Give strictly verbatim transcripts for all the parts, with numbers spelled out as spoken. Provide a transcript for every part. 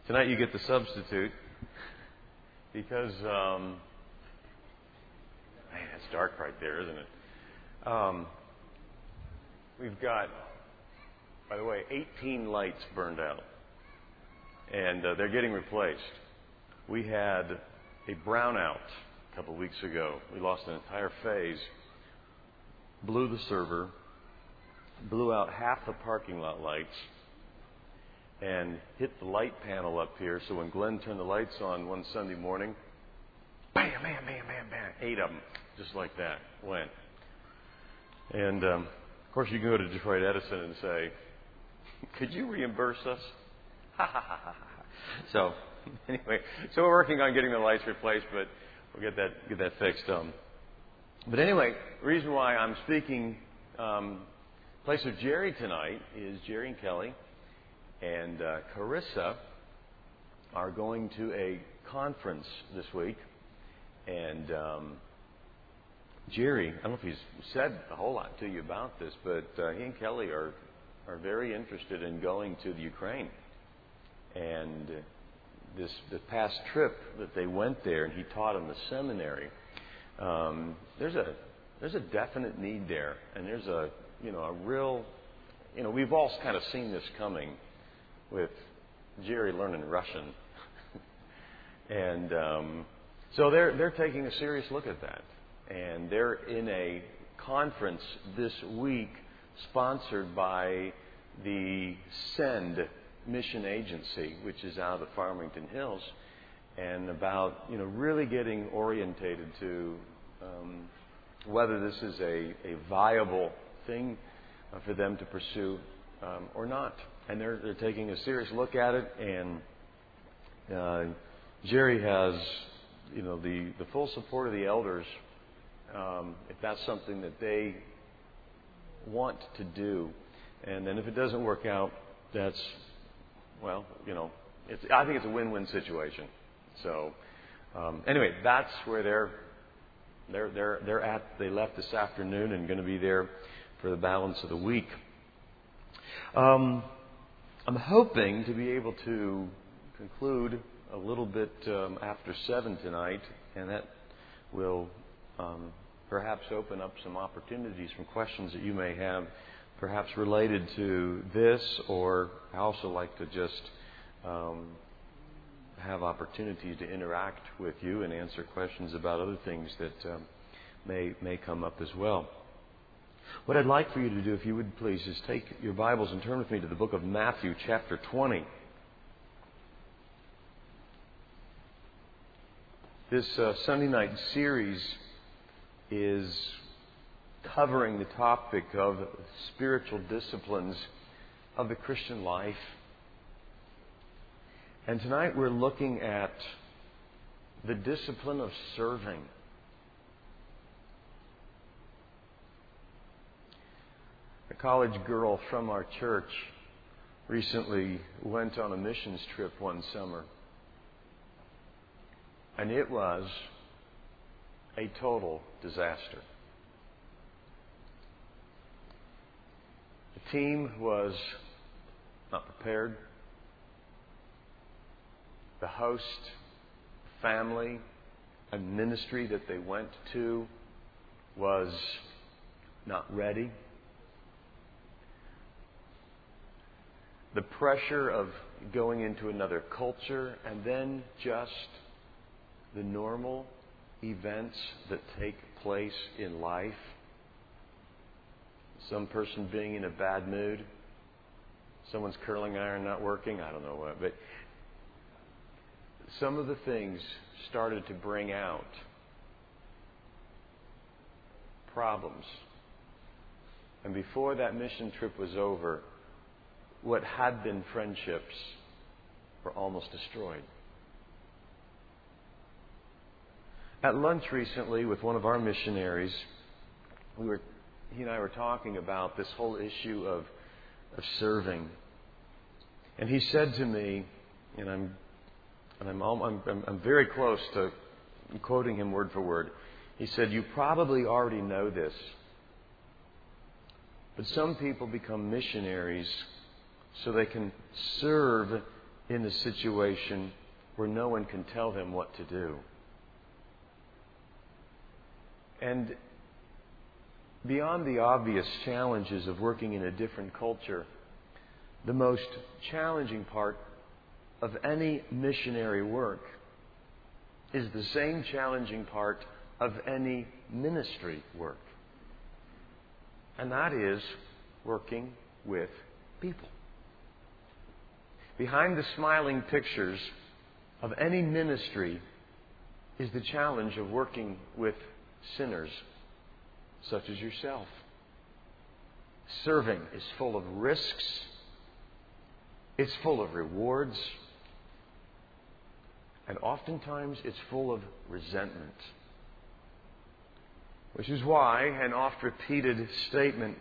Tonight you get the substitute because, um, man, it's dark right there, isn't it? Um, we've got, by the way, eighteen lights burned out, and uh, they're getting replaced. We had a brownout a couple of weeks ago. We lost an entire phase, blew the server, blew out half the parking lot lights, and hit the light panel up here. So when Glenn turned the lights on one Sunday morning, bam, bam, bam, bam, bam, eight of them, just like that, went. And, um, of course, you can go to Detroit Edison and say, could you reimburse us? Ha, ha, ha, ha, ha. So, anyway, so we're working on getting the lights replaced, but we'll get that, get that fixed. Um, but anyway, the reason why I'm speaking um, in place of Jerry tonight is Jerry and Kelly and uh, Carissa are going to a conference this week. And um, Jerry, I don't know if he's said a whole lot to you about this, but uh, he and Kelly are, are very interested in going to the Ukraine. And this the past trip that they went there, and he taught in the seminary, um, there's a there's a definite need there. And there's a, you know, a real, you know, we've all kind of seen this coming with Jerry learning Russian. and um, so they're they're taking a serious look at that. And they're in a conference this week sponsored by the SEND Mission Agency, which is out of Farmington Hills, and about, you know, really getting orientated to um, whether this is a, a viable thing uh, for them to pursue um, or not. And they're they're taking a serious look at it. And uh, Jerry has, you know, the, the full support of the elders um, if that's something that they want to do. And then if it doesn't work out, that's, well, you know, it's, I think it's a win-win situation. So um, anyway, that's where they're they're they're they're at. They left this afternoon and going to be there for the balance of the week. Um, I'm hoping to be able to conclude a little bit um, after seven tonight, and that will um, perhaps open up some opportunities from questions that you may have, perhaps related to this, or I also like to just um, have opportunities to interact with you and answer questions about other things that um, may may come up as well. What I'd like for you to do, if you would please, is take your Bibles and turn with me to the book of Matthew, chapter twenty. This uh, Sunday night series is covering the topic of spiritual disciplines of the Christian life. And tonight we're looking at the discipline of serving. A college girl from our church recently went on a missions trip one summer. And it was a total disaster. The team was not prepared. The host, family, and ministry that they went to was not ready. The pressure of going into another culture, and then just the normal events that take place in life. Some person being in a bad mood, someone's curling iron not working, I don't know what, but some of the things started to bring out problems. And before that mission trip was over, what had been friendships were almost destroyed. At lunch recently with one of our missionaries, we were, he and I were talking about this whole issue of, of serving. And he said to me, and I'm and I'm, I'm I'm very close to quoting him word for word. He said, "You probably already know this, but some people become missionaries so they can serve in a situation where no one can tell him what to do. And beyond the obvious challenges of working in a different culture, the most challenging part of any missionary work is the same challenging part of any ministry work. And that is working with people. Behind the smiling pictures of any ministry is the challenge of working with sinners such as yourself. Serving is full of risks. It's full of rewards. And oftentimes it's full of resentment. Which is why an oft-repeated statement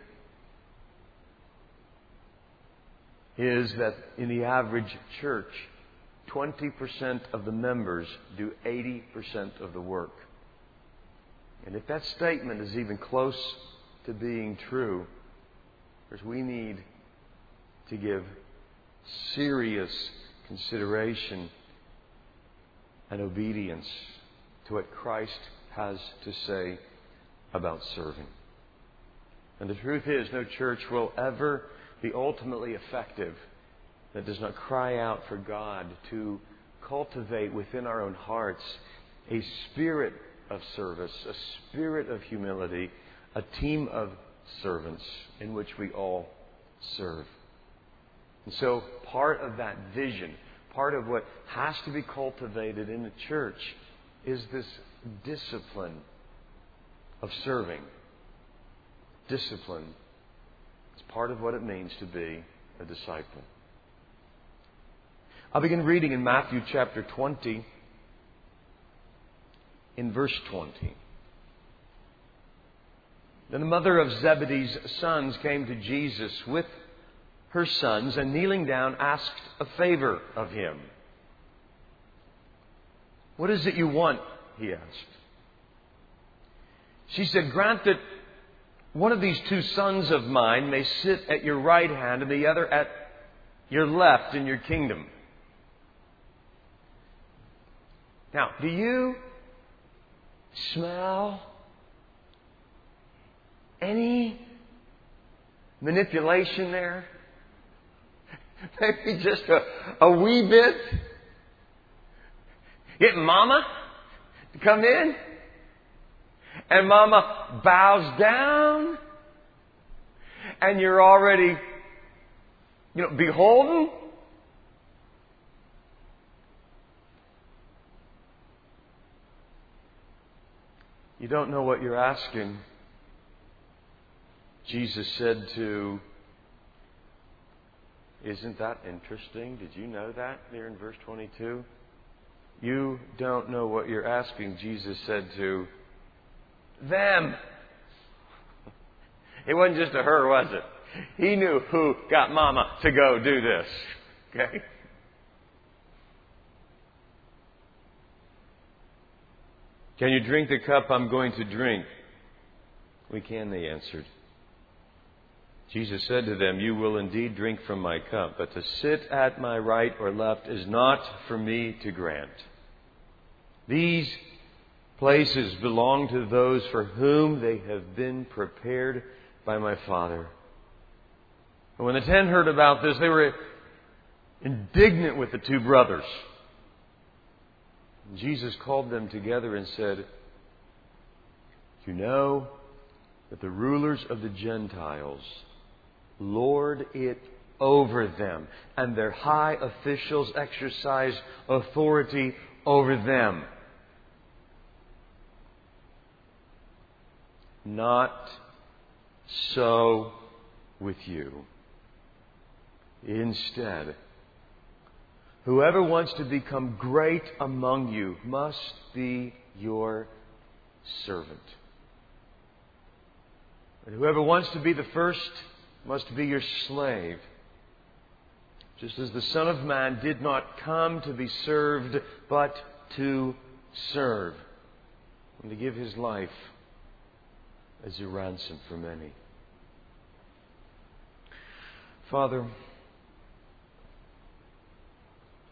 is that in the average church, twenty percent of the members do eighty percent of the work. And if that statement is even close to being true, because we need to give serious consideration and obedience to what Christ has to say about serving. And the truth is, no church will ever be ultimately effective that does not cry out for God to cultivate within our own hearts a spirit of service, a spirit of humility, a team of servants in which we all serve. And so part of that vision, part of what has to be cultivated in the church is this discipline of serving. Discipline is part of what it means to be a disciple. I'll begin reading in Matthew chapter twenty, in verse twenty. Then the mother of Zebedee's sons came to Jesus with her sons, and kneeling down, asked a favor of him. "What is it you want?" he asked. She said, "Grant that one of these two sons of mine may sit at your right hand and the other at your left in your kingdom." Now, do you smell any manipulation there? Maybe just a, a wee bit. Get Mama to come in. And Mama bows down. And you're already, you know, beholden. You don't know what you're asking. Jesus said to, isn't that interesting? Did you know that there in verse twenty-two? You don't know what you're asking, Jesus said to them. It wasn't just to her, was it? He knew who got Mama to go do this. Okay? Can you drink the cup I'm going to drink? We can, they answered. Jesus said to them, you will indeed drink from my cup, but to sit at my right or left is not for me to grant. These places belong to those for whom they have been prepared by my Father. And when the ten heard about this, they were indignant with the two brothers. And Jesus called them together and said, you know that the rulers of the Gentiles lord it over them, and their high officials exercise authority over them. Not so with you. Instead, whoever wants to become great among you must be your servant. And whoever wants to be the first must be your slave. Just as the Son of Man did not come to be served, but to serve, and to give His life as a ransom for many. Father,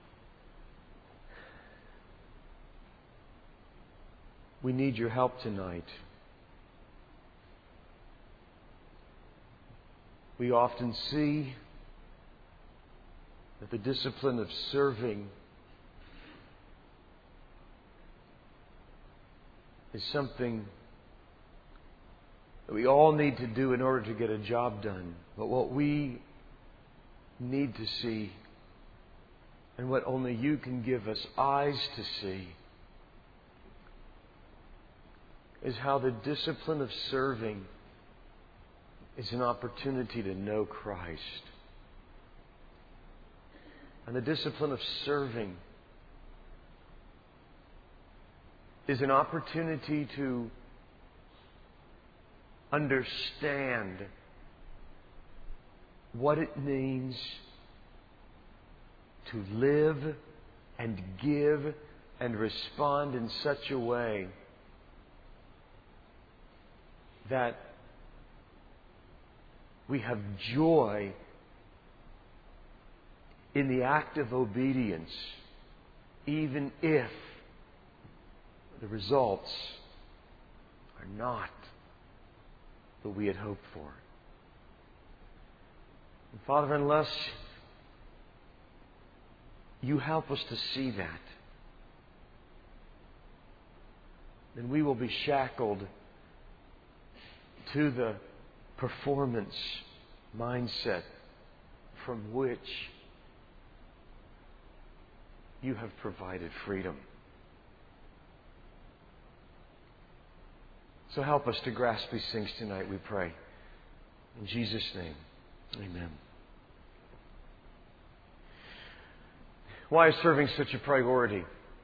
We need your help tonight. We often see that the discipline of serving is something that we all need to do in order to get a job done. But what we need to see, and what only you can give us eyes to see, is how the discipline of serving is an opportunity to know Christ. And the discipline of serving is an opportunity to understand what it means to live and give and respond in such a way that we have joy in the act of obedience, even if the results are not what we had hoped for. And Father, unless you help us to see that, then we will be shackled to the performance mindset from which you have provided freedom. So help us to grasp these things tonight, we pray. In Jesus' name, amen. Why is serving such a priority?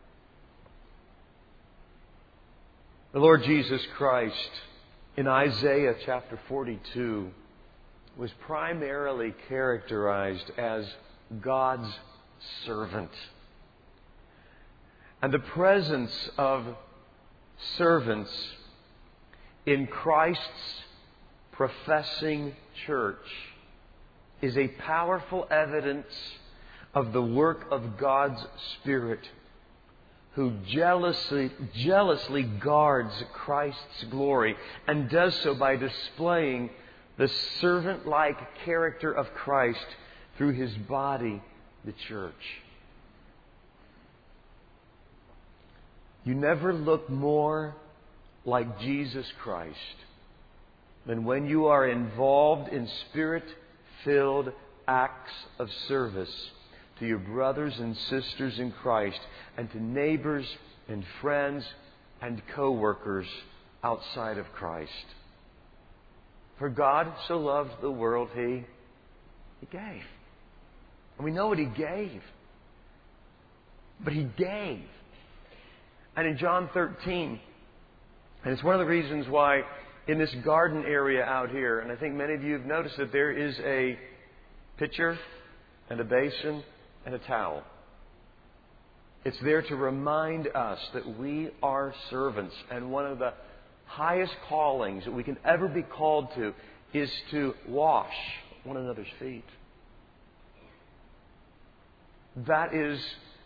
The Lord Jesus Christ, in Isaiah chapter forty-two, was primarily characterized as God's servant. And the presence of servants in Christ's professing church is a powerful evidence of the work of God's Spirit, who jealously, jealously guards Christ's glory and does so by displaying the servant-like character of Christ through His body, the church. You never look more like Jesus Christ than when you are involved in Spirit-filled acts of service to your brothers and sisters in Christ and to neighbors and friends and co-workers outside of Christ. For God so loved the world, He, He gave. And we know what He gave. But He gave. And in John thirteen, and it's one of the reasons why in this garden area out here, and I think many of you have noticed that there is a pitcher and a basin and a towel. It's there to remind us that we are servants. And one of the highest callings that we can ever be called to is to wash one another's feet. That is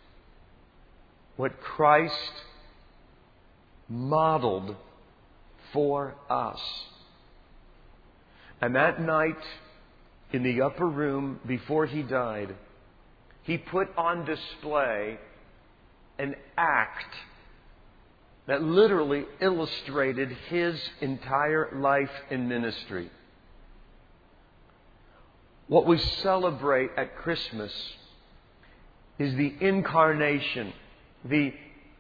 what Christ modeled for us. And that night in the upper room before He died, He put on display an act that literally illustrated His entire life and ministry. What we celebrate at Christmas is the incarnation, the,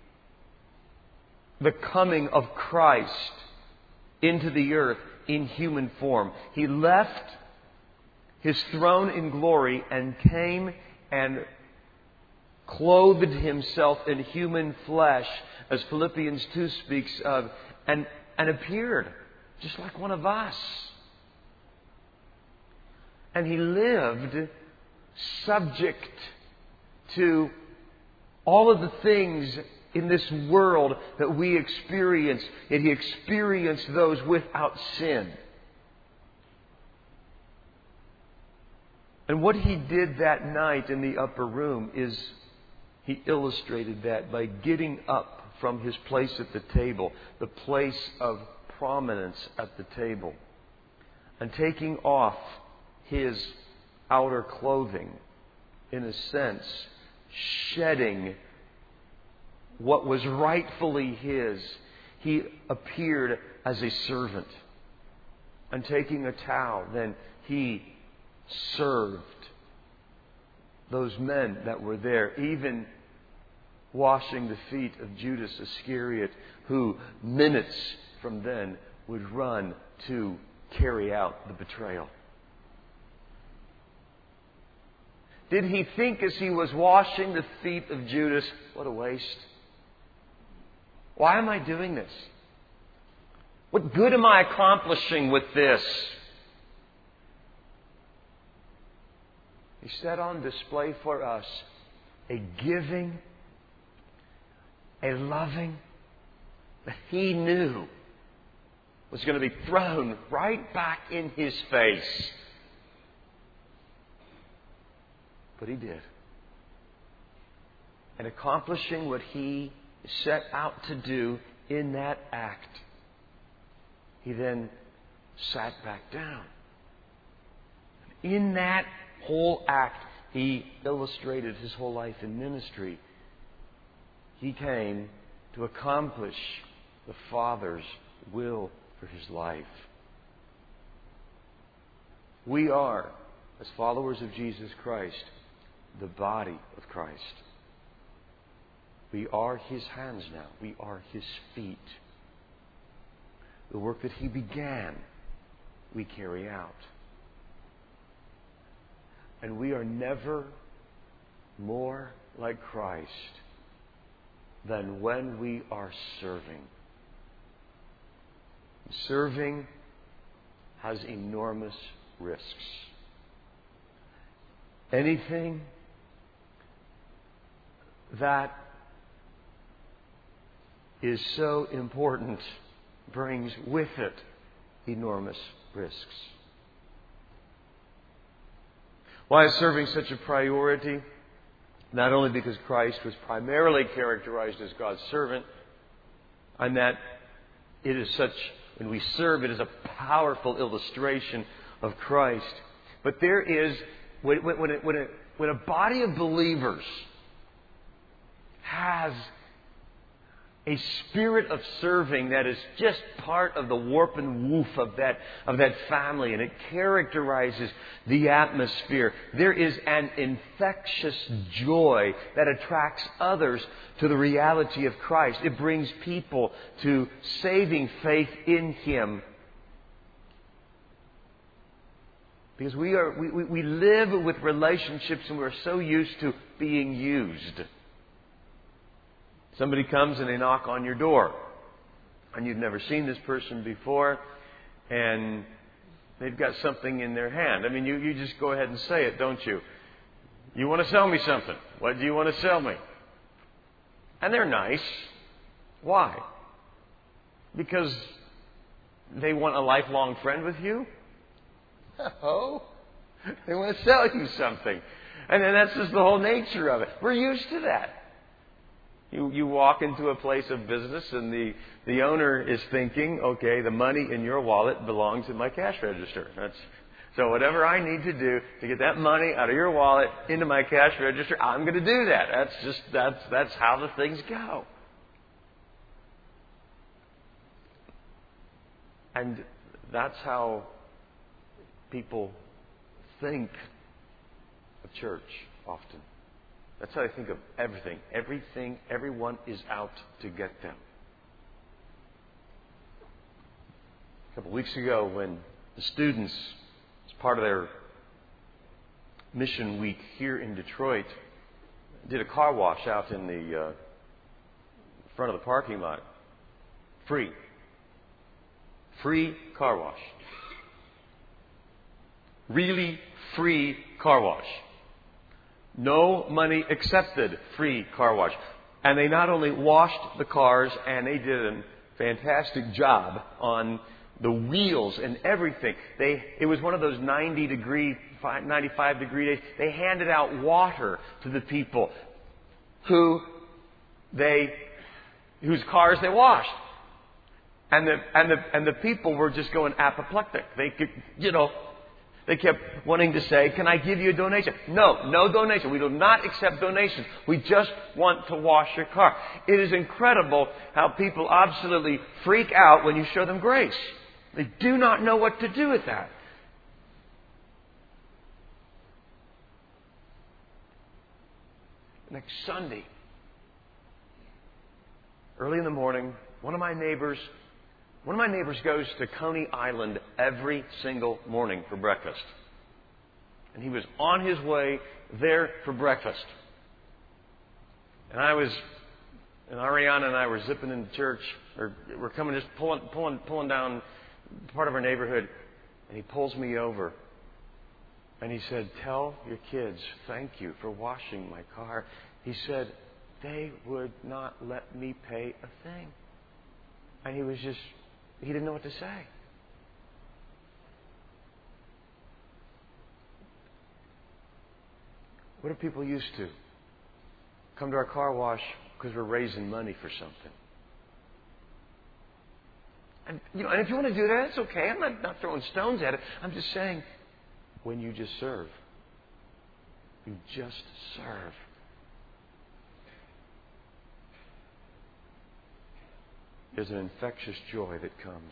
the coming of Christ into the earth in human form. He left His throne in glory and came and clothed Himself in human flesh, as Philippians two speaks of, and, and appeared just like one of us. And He lived subject to all of the things in this world that we experience, yet He experienced those without sin. And what He did that night in the upper room is He illustrated that by getting up from his place at the table, the place of prominence at the table, and taking off his outer clothing, in a sense, shedding what was rightfully his, he appeared as a servant. And taking a towel, then he served those men that were there, even washing the feet of Judas Iscariot, who minutes from then would run to carry out the betrayal. Did he think as he was washing the feet of Judas, what a waste? Why am I doing this? What good am I accomplishing with this? He set on display for us a giving, a loving, that he knew was going to be thrown right back in his face. But he did. And accomplishing what he set out to do in that act, he then sat back down. In that whole act, he illustrated his whole life in ministry. He came to accomplish the Father's will for his life. We are, as followers of Jesus Christ, the body of Christ. We are his hands now. We are his feet. The work that he began, we carry out. And we are never more like Christ than when we are serving. Serving has enormous risks. Anything that is so important brings with it enormous risks. Why is serving such a priority? Not only because Christ was primarily characterized as God's servant, and that it is such, when we serve, it is a powerful illustration of Christ. But there is, when, when, when, a, when, a, when a body of believers has a spirit of serving that is just part of the warp and woof of that, of that family, and it characterizes the atmosphere. There is an infectious joy that attracts others to the reality of Christ. It brings people to saving faith in Him. Because we are we, we, we live with relationships and we're so used to being used. Somebody comes and they knock on your door, and you've never seen this person before, and they've got something in their hand. I mean, you, you just go ahead and say it, don't you? You want to sell me something. What do you want to sell me? And they're nice. Why? Because they want a lifelong friend with you? Oh, they want to sell you something. And then that's just the whole nature of it. We're used to that. You you walk into a place of business and the, the owner is thinking, okay, the money in your wallet belongs in my cash register. That's so whatever I need to do to get that money out of your wallet into my cash register, I'm going to do that. That's just that's that's how the things go. And that's how people think of church often. That's how I think of everything. Everything, everyone is out to get them. A couple of weeks ago, when the students, as part of their mission week here in Detroit, did a car wash out in the uh, front of the parking lot. Free. Free car wash. Really free car wash. No money accepted, free car wash. And they not only washed the cars, and they did a fantastic job on the wheels and everything. They it was one of those ninety degree, ninety-five degree days. They handed out water to the people who they whose cars they washed. And the, and the, and the people were just going apoplectic. They could, you know, they kept wanting to say, can I give you a donation? No, no donation. We do not accept donations. We just want to wash your car. It is incredible how people absolutely freak out when you show them grace. They do not know what to do with that. Next Sunday, early in the morning, one of my neighbors, one of my neighbors goes to Coney Island every single morning for breakfast. And he was on his way there for breakfast. And I was, and Ariana and I were zipping into church, or we're coming, just pulling, pulling, pulling down part of our neighborhood. And he pulls me over. And he said, tell your kids, thank you for washing my car. He said, they would not let me pay a thing. And he was just, he didn't know what to say. What are people used to? Come to our car wash because we're raising money for something. And, you know, and if you want to do that, it's okay. I'm not, not throwing stones at it. I'm just saying, when you just serve, you just serve. There's an infectious joy that comes.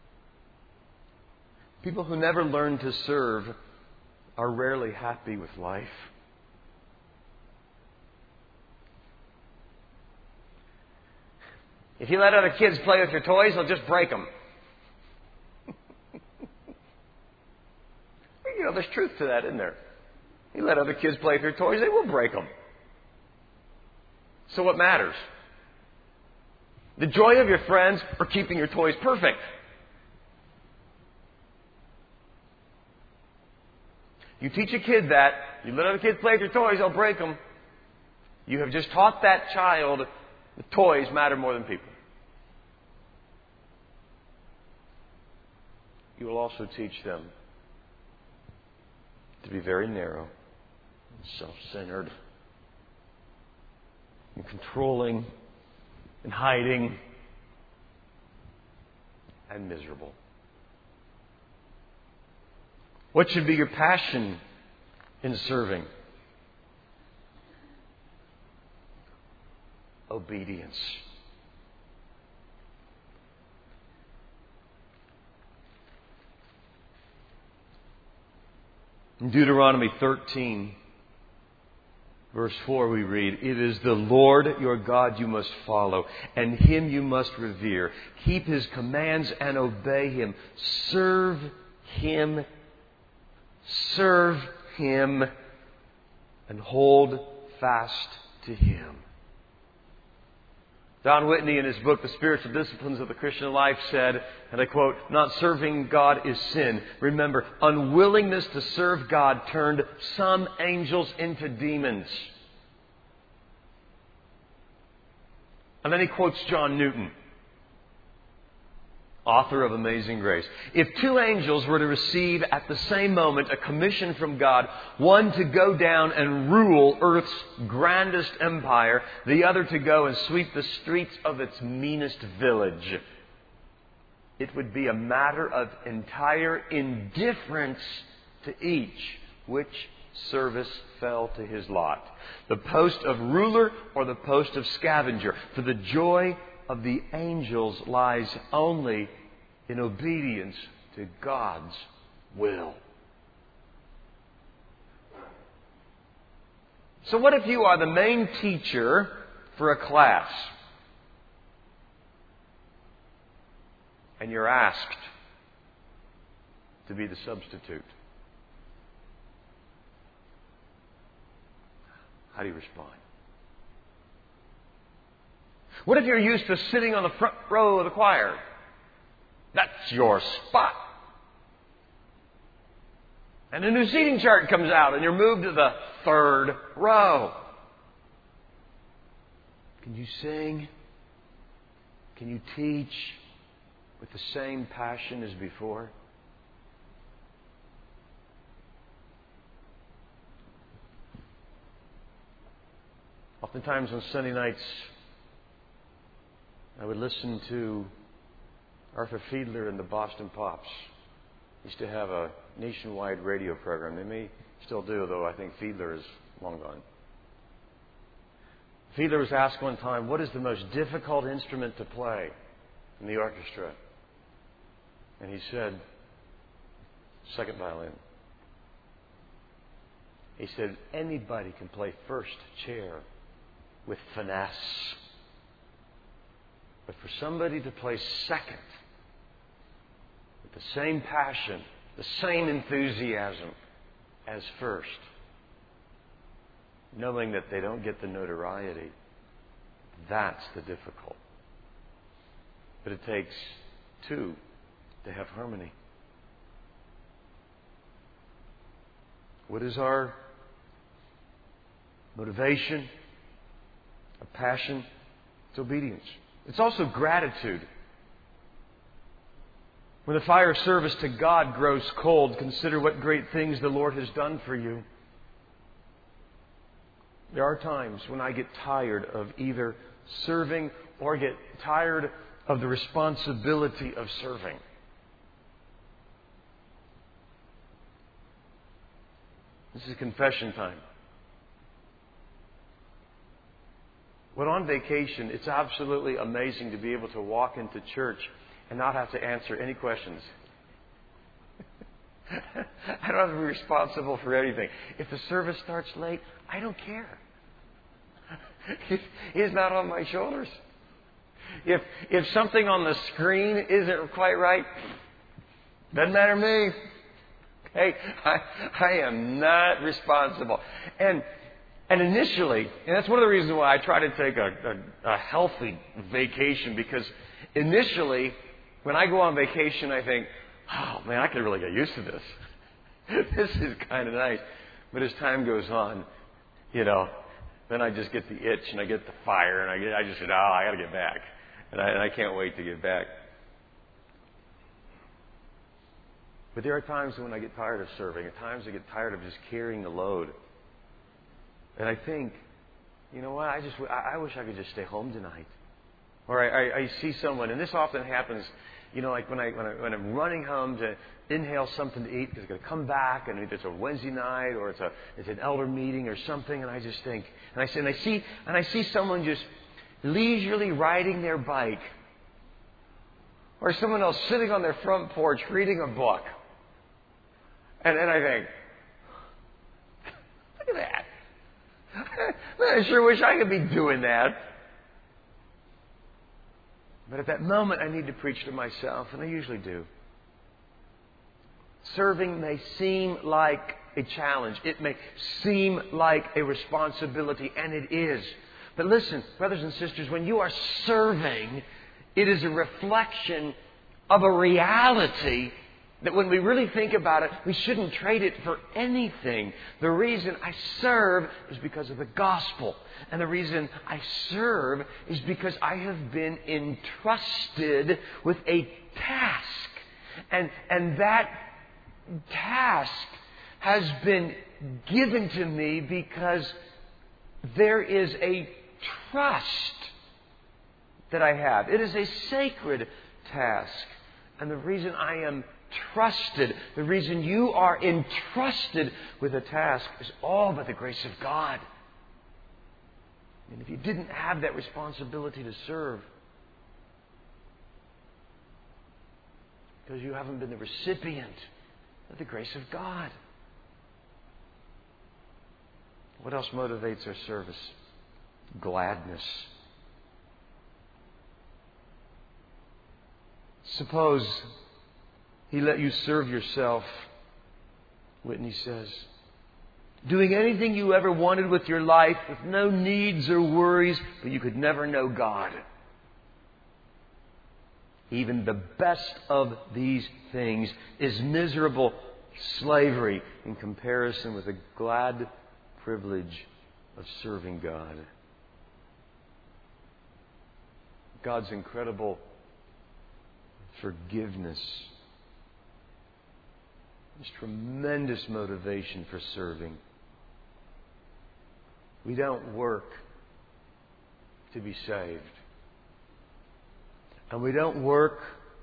People who never learn to serve are rarely happy with life. If you let other kids play with your toys, they'll just break them. You know, there's truth to that, isn't there? You let other kids play with your toys, they will break them. So what matters? The joy of your friends or keeping your toys perfect? You teach a kid that, you let other kids play with your toys, they'll break them. You have just taught that child that toys matter more than people. You will also teach them to be very narrow and self-centered and controlling and hiding and miserable. What should be your passion in serving? Obedience. In Deuteronomy thirteen, verse four, we read, it is the Lord your God you must follow, and Him you must revere. Keep His commands and obey Him. Serve Him. Serve Him. And hold fast to Him. Don Whitney, in his book, The Spiritual Disciplines of the Christian Life, said, and I quote, not serving God is sin. Remember, unwillingness to serve God turned some angels into demons. And then he quotes John Newton, author of Amazing Grace. If two angels were to receive at the same moment a commission from God, one to go down and rule Earth's grandest empire, the other to go and sweep the streets of its meanest village, it would be a matter of entire indifference to each which service fell to his lot. The post of ruler or the post of scavenger. For the joy of the angels lies only in obedience to God's will. So what if you are the main teacher for a class and you're asked to be the substitute? How do you respond? What if you're used to sitting on the front row of the choir? That's your spot. And a new seating chart comes out and you're moved to the third row. Can you sing? Can you teach with the same passion as before? Oftentimes on Sunday nights, I would listen to Arthur Fiedler and the Boston Pops. Used to have a nationwide radio program. They may still do, though I think Fiedler is long gone. Fiedler was asked one time, what is the most difficult instrument to play in the orchestra? And he said, second violin. He said, anybody can play first chair with finesse. But for somebody to play second with the same passion, the same enthusiasm as first, knowing that they don't get the notoriety, that's the difficult. But it takes two to have harmony. What is our motivation? Our passion? It's obedience. It's also gratitude. When the fire of service to God grows cold, consider what great things the Lord has done for you. There are times when I get tired of either serving or get tired of the responsibility of serving. This is confession time. When on vacation, it's absolutely amazing to be able to walk into church and not have to answer any questions. I don't have to be responsible for anything. If the service starts late, I don't care. It's not on my shoulders. If if something on the screen isn't quite right, doesn't matter to me. Hey, I, I am not responsible. And and initially, and that's one of the reasons why I try to take a, a, a healthy vacation, because initially, when I go on vacation, I think, oh man, I could really get used to this. This is kind of nice. But as time goes on, you know, then I just get the itch and I get the fire and I get, I just said, oh, I got to get back. And I, and I can't wait to get back. But there are times when I get tired of serving. At times I get tired of just carrying the load. And I think, you know what, I just, I, I wish I could just stay home tonight. Or I, I, I see someone, and this often happens, you know, like when, I, when, I, when I'm running home to inhale something to eat because I'm going to come back, and it's a Wednesday night or it's a it's an elder meeting or something, and I just think, and I, and I see and I see someone just leisurely riding their bike, or someone else sitting on their front porch reading a book, and then I think, look at that. I sure wish I could be doing that. But at that moment, I need to preach to myself, and I usually do. Serving may seem like a challenge. It may seem like a responsibility, and it is. But listen, brothers and sisters, when you are serving, it is a reflection of a reality that when we really think about it, we shouldn't trade it for anything. The reason I serve is because of the gospel. And the reason I serve is because I have been entrusted with a task. And, and that task has been given to me because there is a trust that I have. It is a sacred task. And the reason I am trusted, the reason you are entrusted with a task is all by the grace of God. And if you didn't have that responsibility to serve, because you haven't been the recipient of the grace of God. What else motivates our service? Gladness. Suppose He let you serve yourself, Whitney says, doing anything you ever wanted with your life, with no needs or worries, but you could never know God. Even the best of these things is miserable slavery in comparison with the glad privilege of serving God. God's incredible forgiveness. There's tremendous motivation for serving. We don't work to be saved. And we don't work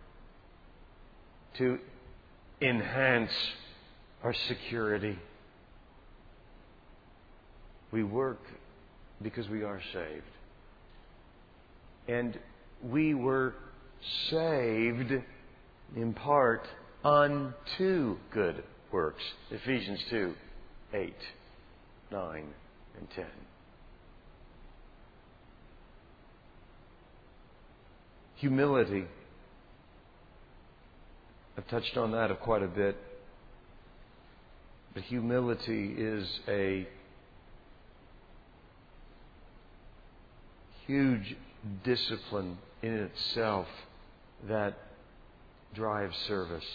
to enhance our security. We work because we are saved. And we were saved in part unto good works. Ephesians two, eight, nine, and ten. Humility. I've touched on that quite a bit. But humility is a huge discipline in itself that drives service.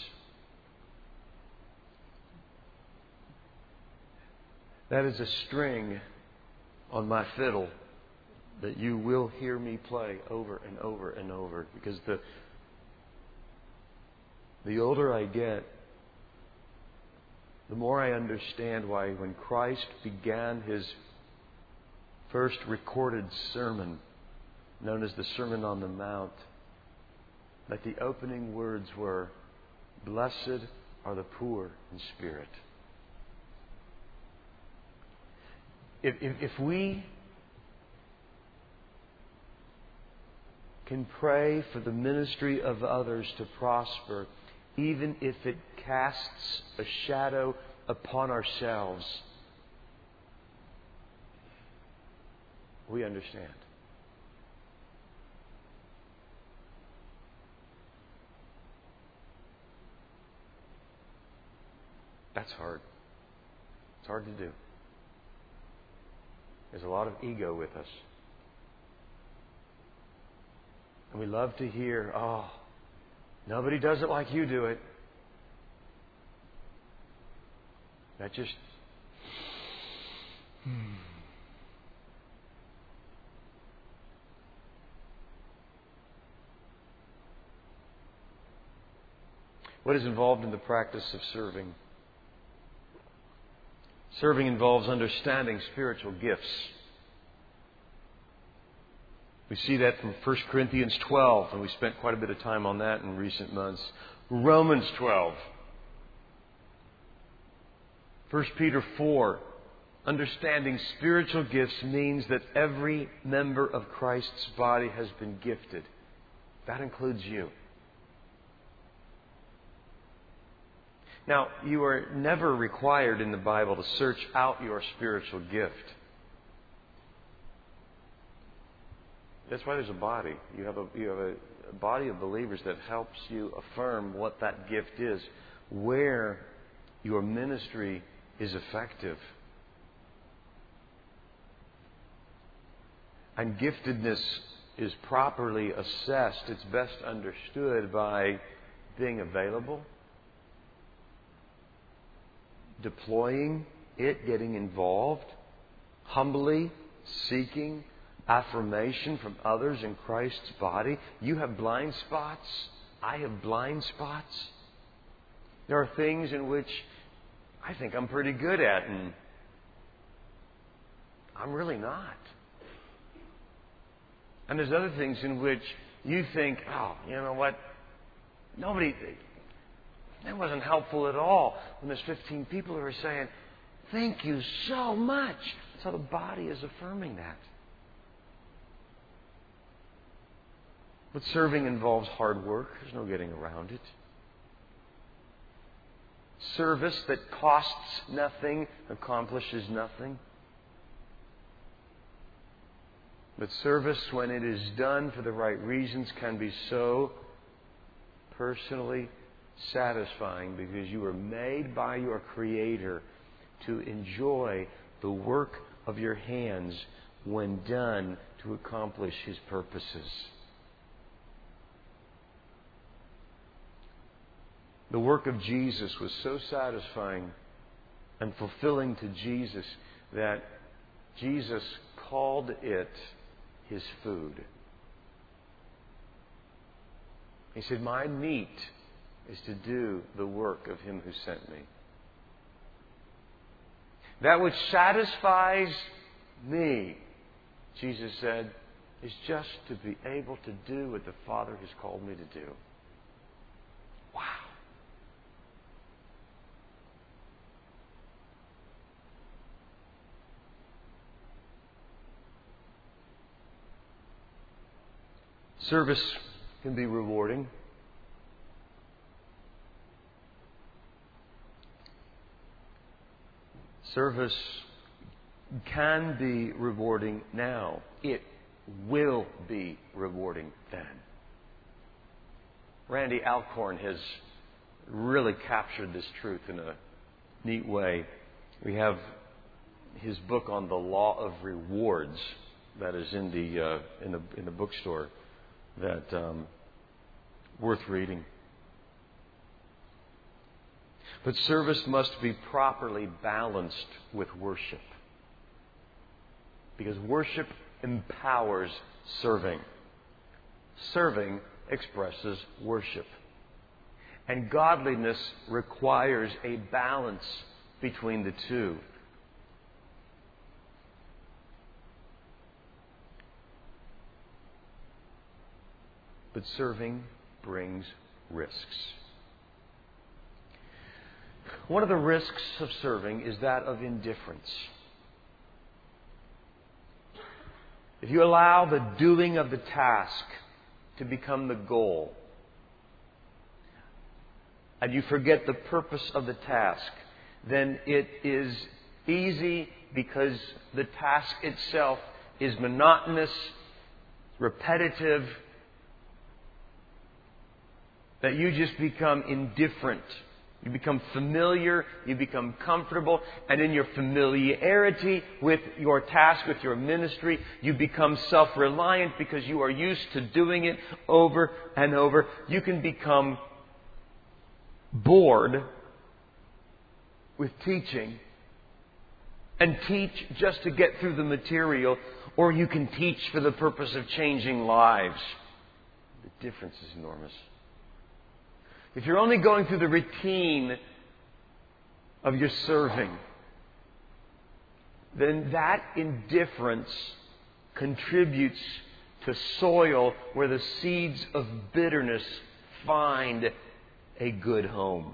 That is a string on my fiddle that you will hear me play over and over and over, because the the older I get, the more I understand why when Christ began His first recorded sermon, known as the Sermon on the Mount, that the opening words were, "Blessed are the poor in spirit." If, if, if we can pray for the ministry of others to prosper, even if it casts a shadow upon ourselves, we understand. That's hard. It's hard to do. There's a lot of ego with us. And we love to hear, "Oh, nobody does it like you do it." That just... Hmm. What is involved in the practice of serving? Serving involves understanding spiritual gifts. We see that from First Corinthians twelve, and we spent quite a bit of time on that in recent months. Romans twelve. First Peter four. Understanding spiritual gifts means that every member of Christ's body has been gifted. That includes you. Now, you are never required in the Bible to search out your spiritual gift. That's why there's a body. You have a, you have a, a body of believers that helps you affirm what that gift is, where your ministry is effective. And giftedness is properly assessed. It's best understood by being available, deploying it, getting involved, humbly seeking affirmation from others in Christ's body. You have blind spots. I have blind spots. There are things in which I think I'm pretty good at, and I'm really not. And there's other things in which you think, "Oh, you know what? Nobody... That wasn't helpful at all." When there's fifteen people who are saying, "Thank you so much." That's how the body is affirming that. But serving involves hard work. There's no getting around it. Service that costs nothing accomplishes nothing. But service, when it is done for the right reasons, can be so personally satisfying, because you were made by your Creator to enjoy the work of your hands when done to accomplish His purposes. The work of Jesus was so satisfying and fulfilling to Jesus that Jesus called it His food. He said, "My meat is to do the work of Him who sent me." That which satisfies me, Jesus said, is just to be able to do what the Father has called me to do. Wow. Service can be rewarding. Service can be rewarding now. It will be rewarding then. Randy Alcorn has really captured this truth in a neat way. We have his book on the law of rewards that is in the uh, in the in the bookstore that um, worth reading. But service must be properly balanced with worship, because worship empowers serving. Serving expresses worship. And godliness requires a balance between the two. But serving brings risks. One of the risks of serving is that of indifference. If you allow the doing of the task to become the goal, and you forget the purpose of the task, then it is easy, because the task itself is monotonous, repetitive, that you just become indifferent. You become familiar, you become comfortable, and in your familiarity with your task, with your ministry, you become self-reliant because you are used to doing it over and over. You can become bored with teaching and teach just to get through the material, or you can teach for the purpose of changing lives. The difference is enormous. If you're only going through the routine of your serving, then that indifference contributes to soil where the seeds of bitterness find a good home.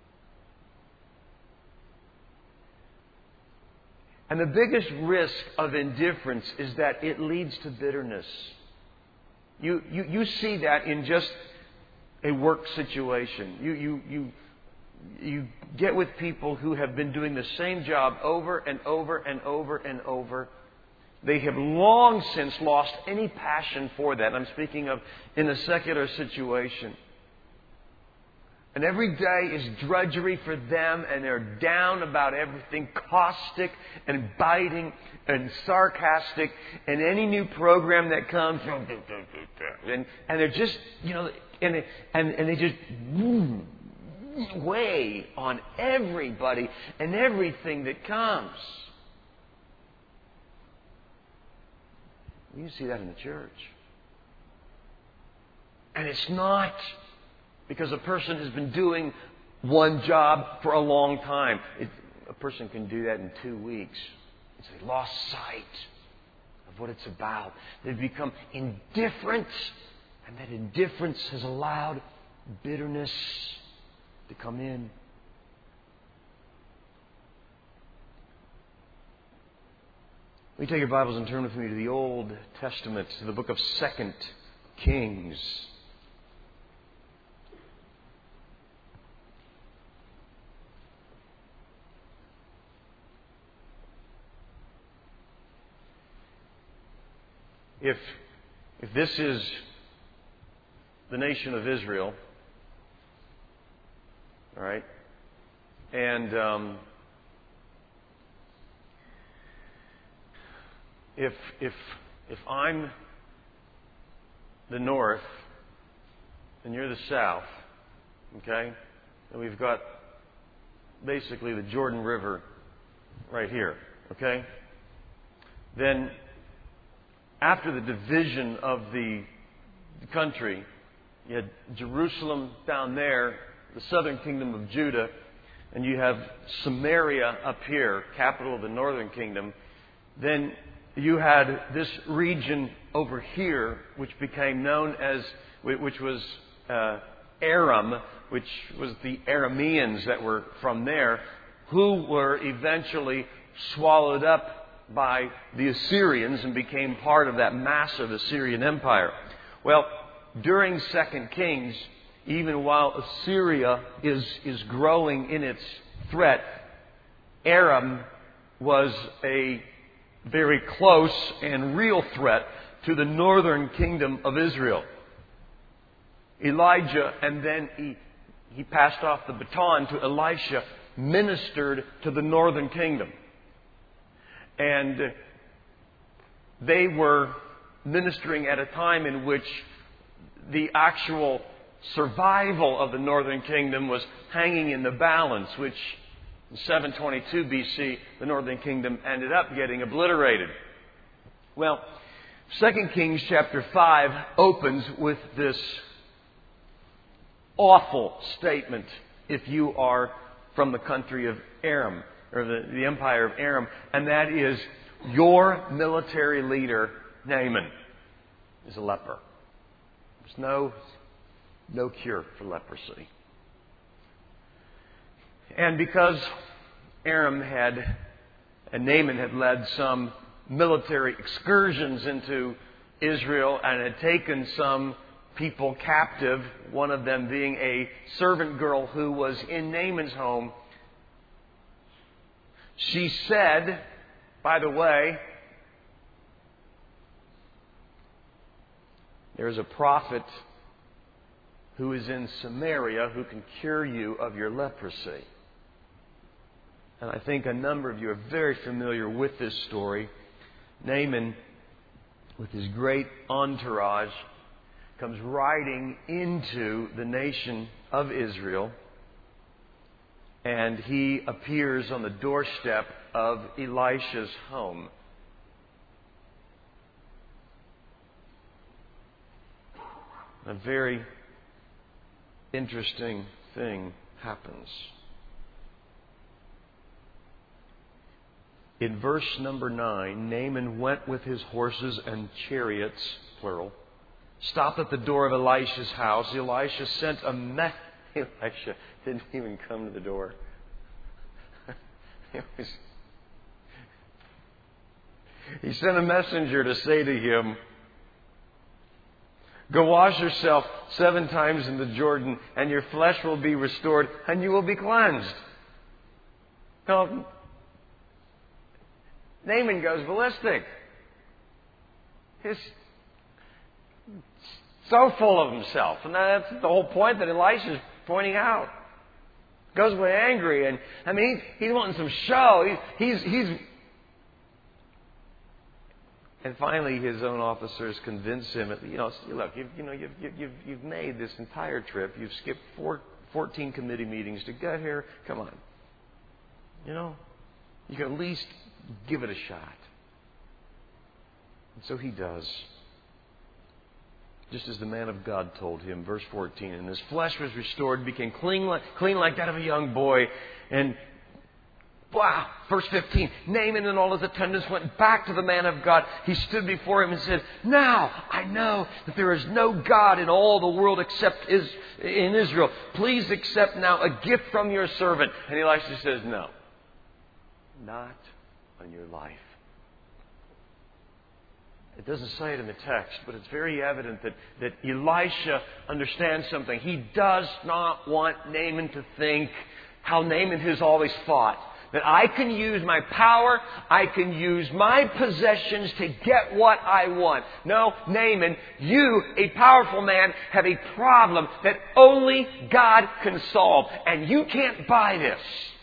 And the biggest risk of indifference is that it leads to bitterness. You, you, you see that in just a work situation. You, you, you, you get with people who have been doing the same job over and over and over and over. They have long since lost any passion for that. I'm speaking of in a secular situation. And every day is drudgery for them, and they're down about everything, caustic and biting and sarcastic, and any new program that comes, and, and they're just, you know, and, and, and they just weigh on everybody and everything that comes. You see that in the church. And it's not because a person has been doing one job for a long time. It, a person can do that in two weeks. It's they lost sight of what it's about. They've become indifferent, and that indifference has allowed bitterness to come in. Will you take your Bibles and turn with me to the Old Testament, to the book of Second Kings. If, if this is the nation of Israel, all right, and um, if if if I'm the north and you're the south, okay, and we've got basically the Jordan River right here, okay, then after the division of the country, you had Jerusalem down there, the southern kingdom of Judah, and you have Samaria up here, capital of the northern kingdom. Then you had this region over here, which became known as, which was uh, Aram, which was the Arameans that were from there, who were eventually swallowed up by the Assyrians and became part of that massive Assyrian empire. Well, during Second Kings, even while Assyria is, is growing in its threat, Aram was a very close and real threat to the northern kingdom of Israel. Elijah, and then he, he passed off the baton to Elisha, ministered to the northern kingdom. And they were ministering at a time in which the actual survival of the northern kingdom was hanging in the balance, which in seven twenty-two B C, the northern kingdom ended up getting obliterated. Well, Second Kings chapter five opens with this awful statement if you are from the country of Aram, or the, the empire of Aram, and that is, your military leader, Naaman, is a leper. There's no, no cure for leprosy. And because Aram had, and Naaman had led some military excursions into Israel and had taken some people captive, one of them being a servant girl who was in Naaman's home, she said, by the way, there's a prophet who is in Samaria who can cure you of your leprosy. And I think a number of you are very familiar with this story. Naaman, with his great entourage, comes riding into the nation of Israel, and he appears on the doorstep of Elisha's home. A very interesting thing happens. In verse number nine, Naaman went with his horses and chariots, plural, stopped at the door of Elisha's house. Elisha sent a me- Elisha didn't even come to the door. It was... He sent a messenger to say to him, "Go wash yourself seven times in the Jordan, and your flesh will be restored, and you will be cleansed." Now, Naaman goes ballistic. He's so full of himself. And that's the whole point that Elisha is pointing out. Goes away angry. And, I mean, he's, he's wanting some show. He's, he's, he's... And finally, his own officers convince him, you know, look, you've, you know, you've, you've, you've made this entire trip. You've skipped four, fourteen committee meetings to get here. Come on. You know, you can at least give it a shot. And so he does. Just as the man of God told him, verse fourteen, and his flesh was restored, became clean like, clean like that of a young boy. And wow, verse fifteen, Naaman and all his attendants went back to the man of God. He stood before him and said, "Now I know that there is no God in all the world except is in Israel. Please accept now a gift from your servant." And Elisha says, "No, not on your life." It doesn't say it in the text, but it's very evident that, that Elisha understands something. He does not want Naaman to think how Naaman has always thought. That I can use my power, I can use my possessions to get what I want. No, Naaman, you, a powerful man, have a problem that only God can solve. And you can't buy this.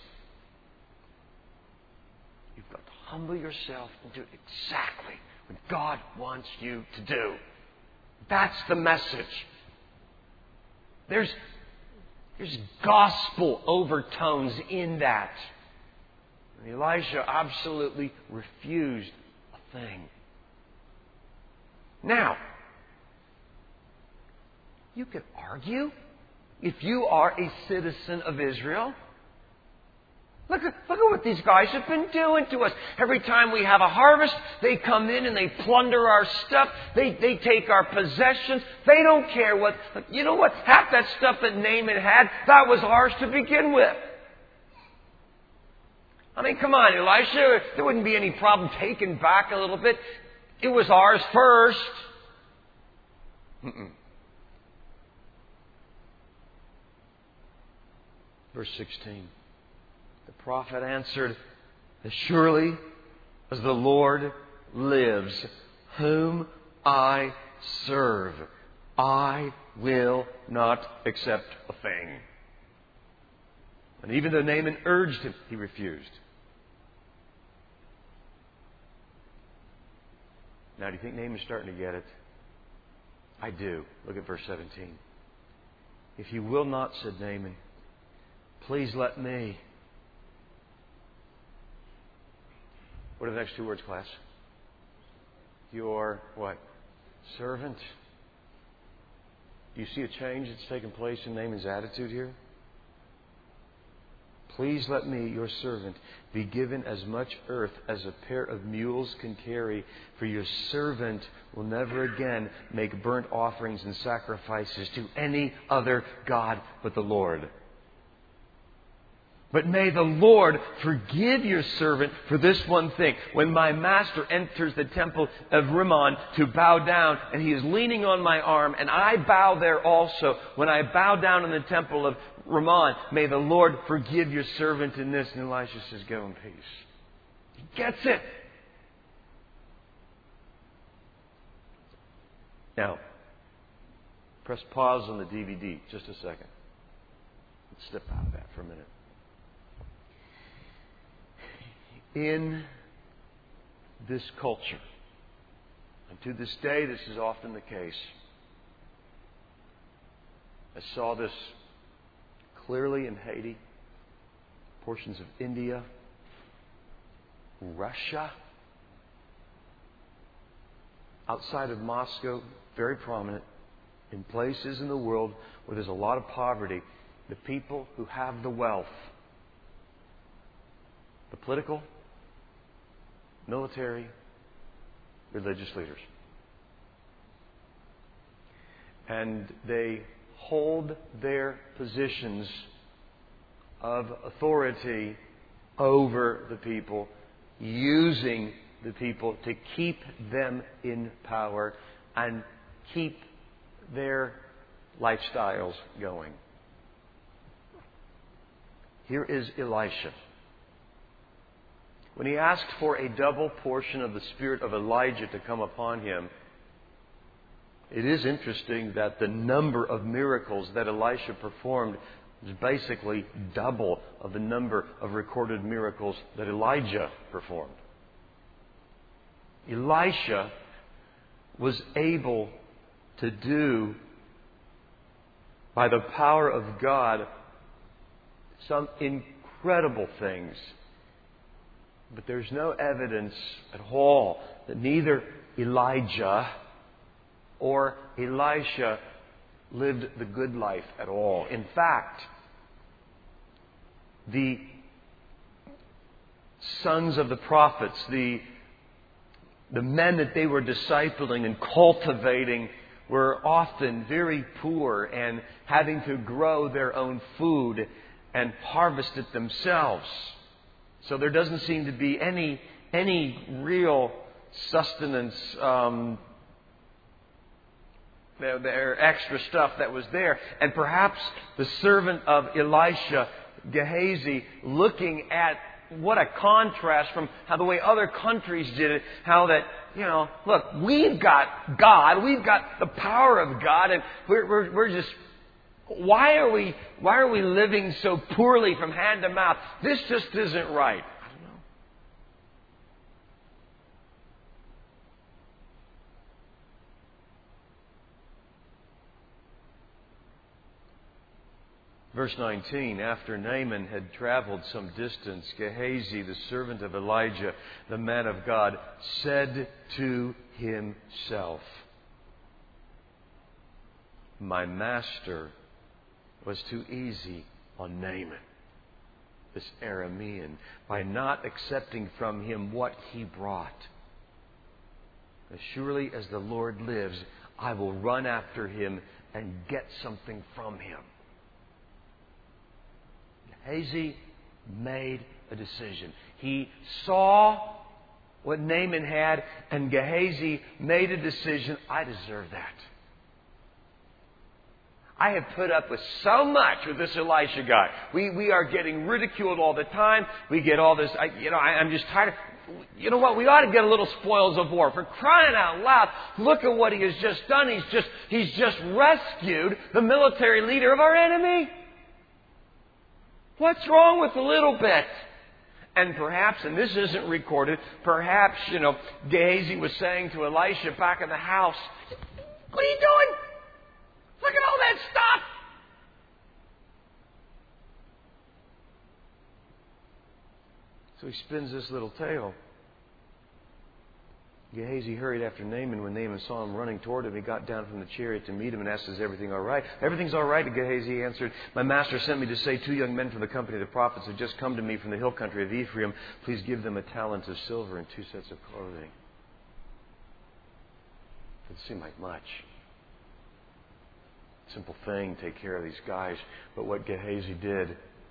You've got to humble yourself and do exactly what God wants you to do. That's the message. There's, there's gospel overtones in that. And Elisha absolutely refused a thing. Now, you could argue, if you are a citizen of Israel, Look at, look at what these guys have been doing to us. Every time we have a harvest, they come in and they plunder our stuff. They, they take our possessions. They don't care what... You know what? Half that stuff that Naaman had, that was ours to begin with. I mean, come on, Elisha. There wouldn't be any problem taking back a little bit. It was ours first. Mm-mm. Verse sixteen. The prophet answered, as surely as the Lord lives, whom I serve, I will not accept a thing. And even though Naaman urged him, he refused. Now, do you think Naaman's starting to get it? I do. Look at verse seventeen. If you will not, said Naaman, please let me. What are the next two words, class? Your what? Servant. Do you see a change that's taken place in Naaman's attitude here? Please let me, your servant, be given as much earth as a pair of mules can carry, for your servant will never again make burnt offerings and sacrifices to any other god but the Lord. But may the Lord forgive your servant for this one thing. When my master enters the temple of Rimmon to bow down, and he is leaning on my arm, and I bow there also, when I bow down in the temple of Rimmon, may the Lord forgive your servant in this. And Elisha says, go in peace. He gets it. Now, press pause on the D V D just a second. Let's step out of that for a minute. In this culture, and to this day this is often the case, I saw this clearly in Haiti, portions of India, Russia, outside of Moscow, very prominent, in places in the world where there's a lot of poverty. The people who have the wealth, the political, military, religious leaders. And they hold their positions of authority over the people, using the people to keep them in power and keep their lifestyles going. Here is Elisha. When he asked for a double portion of the spirit of Elijah to come upon him, it is interesting that the number of miracles that Elisha performed was basically double of the number of recorded miracles that Elijah performed. Elisha was able to do, by the power of God, some incredible things. But there's no evidence at all that neither Elijah or Elisha lived the good life at all. In fact, the sons of the prophets, the, the men that they were discipling and cultivating, were often very poor and having to grow their own food and harvest it themselves. So there doesn't seem to be any any real sustenance, um, their, their extra stuff that was there. And perhaps the servant of Elisha, Gehazi, looking at what a contrast from how the way other countries did it, how that, you know, look, we've got God, we've got the power of God, and we're we're, we're just... Why are we why are we living so poorly from hand to mouth? This just isn't right. I don't know. Verse nineteen, after Naaman had traveled some distance, Gehazi, the servant of Elijah, the man of God, said to himself, my master was too easy on Naaman. this Aramean, by not accepting from him what he brought. As surely as the Lord lives, I will run after him and get something from him. Gehazi made a decision. He saw what Naaman had, and Gehazi made a decision. I deserve that. I have put up with so much with this Elisha guy. We we are getting ridiculed all the time. We get all this, I, you know, I, I'm just tired of, you know what, we ought to get a little spoils of war. For crying out loud, look at what he has just done. He's just, he's just rescued the military leader of our enemy. What's wrong with a little bit? And perhaps, and this isn't recorded, perhaps, you know, Gehazi was saying to Elisha back in the house, what are you doing? Look at all that stuff. So he spins this little tale. Gehazi hurried after Naaman. When Naaman saw him running toward him, he got down from the chariot to meet him and asked, is everything all right? Everything's all right, Gehazi answered. My master sent me to say, two young men from the company of the prophets have just come to me from the hill country of Ephraim. Please give them a talent of silver and two sets of clothing. It doesn't seem like much. Simple thing, take care of these guys. But what Gehazi did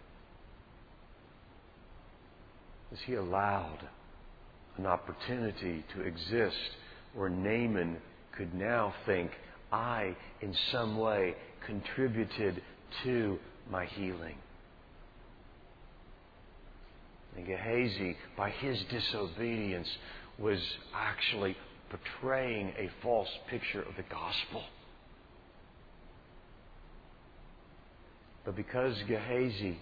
is he allowed an opportunity to exist where Naaman could now think, I, in some way, contributed to my healing. And Gehazi, by his disobedience, was actually portraying a false picture of the gospel. But because Gehazi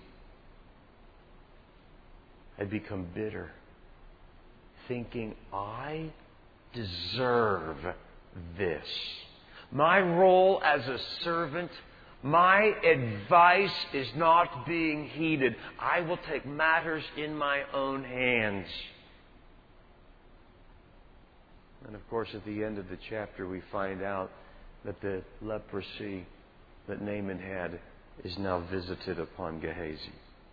had become bitter, thinking, I deserve this. My role as a servant, my advice is not being heeded. I will take matters in my own hands. And of course, at the end of the chapter, we find out that the leprosy that Naaman had is now visited upon Gehazi.